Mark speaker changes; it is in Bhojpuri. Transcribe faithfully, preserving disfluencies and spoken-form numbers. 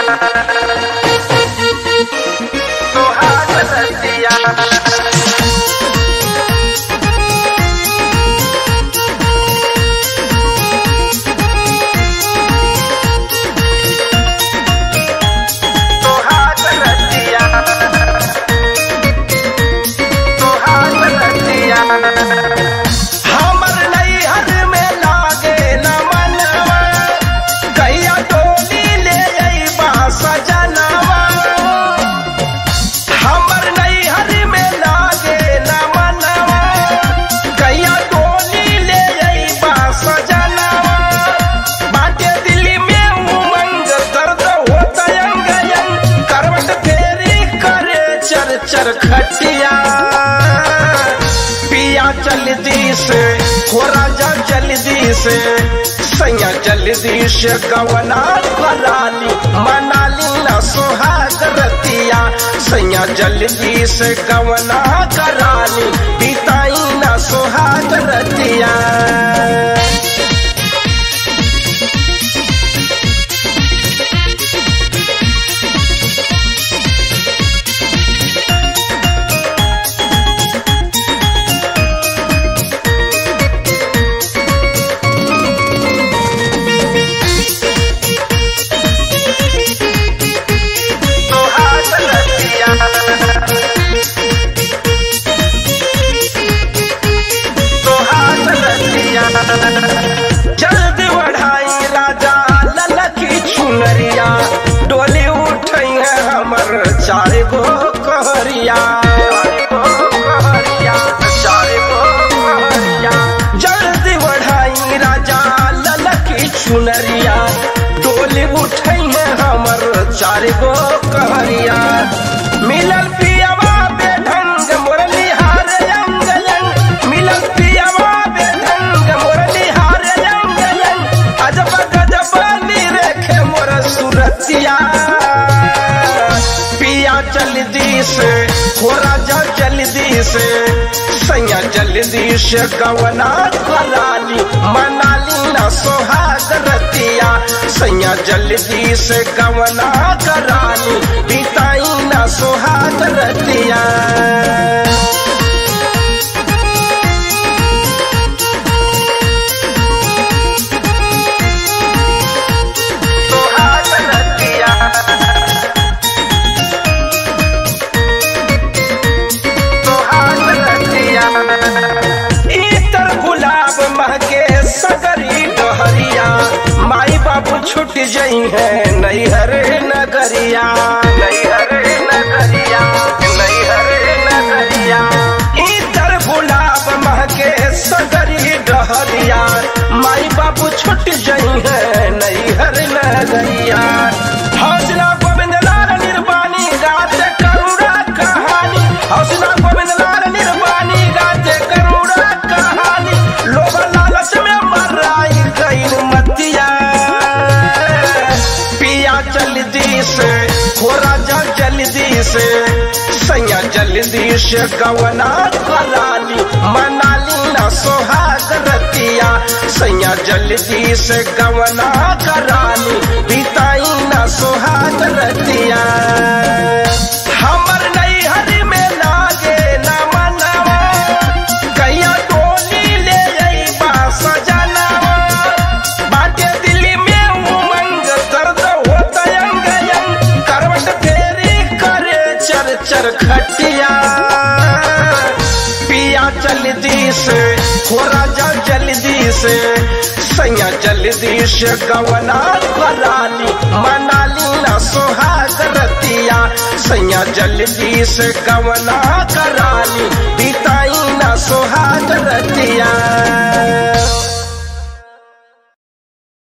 Speaker 1: सुहाग रतिया हमर नैहर में लागे न मनवा गैया डोली ले अइबा सजनवा। हमर नैहर में लागे न मनवा गैया डोली ले अइबा सजनवा। बाटे दिल में उमंग दर्द होता अंग अंग करवट फेरी करे चर चर खटिया। पिया जल्दी से हो राजा जल्दी से सैया जल्दी से गवना कराली मनाली न सुहाग रतिया। सैया जल्दी से गवना कराली बिताई न सुहाग रतिया। जल्द बढ़ाई राजा ललकी चुनरिया डोली उठई है हमर चार गो कहरिया। जल्द बढ़ाई राजा ललकी चुनरिया डोली उठई है हमर चार गो कहरिया। मिलल पियावा बेढंग मुरली हार अंग अंग मिलल पियावा बेढंग मुरली हार अंग अंग अजब गजब निरेखे मोर सुरतिया। पिया जल्दी से हो राजा जल्दी से सैया जल्दी से गवना कराली मनाली न सुहाग रतिया। सैया जल्दी से गवना कराली बिताई न सुहाग रतिया। सुहाग रतिया सुहाग रतिया इतर गुलाब महके सगरी डहरिया। माई बाबू छूट जई है नैहर नगरिया नैहर नगरिया नैहर नगरिया। इतर गुलाब महके सगरी डहरिया माई बाबू छूट जई है नैहर नगरिया। हौसला गोविंद लाल निर्वाणी गाते करुणा कहानी। हौसला गोविंद लाल निर्वाणी गाते करुणा कहानी। लोभ लालच में मराई गई मतिया। पिया जल्दी से हो राजा जल्दी से सैया जल्दी से गवना कराली मनाली न सुहाग रतिया। सैया जल्दी से गवना कराली बिताई न सुहाग रतिया। हमर नैहर में लागे न मनवा गैया डोली ले अइबा सजनवा। बाटे दिल में उमंग दर्द होता अंग अंग करवट फेरी करे चर चर खटिया। पिया जल्दी से हो राजा जल्दी से सैया जल्दी से गवना कराली मनाली न सुहाग रतिया। सैया जल्दी से गवना कराली बिताई न सुहाग रतिया।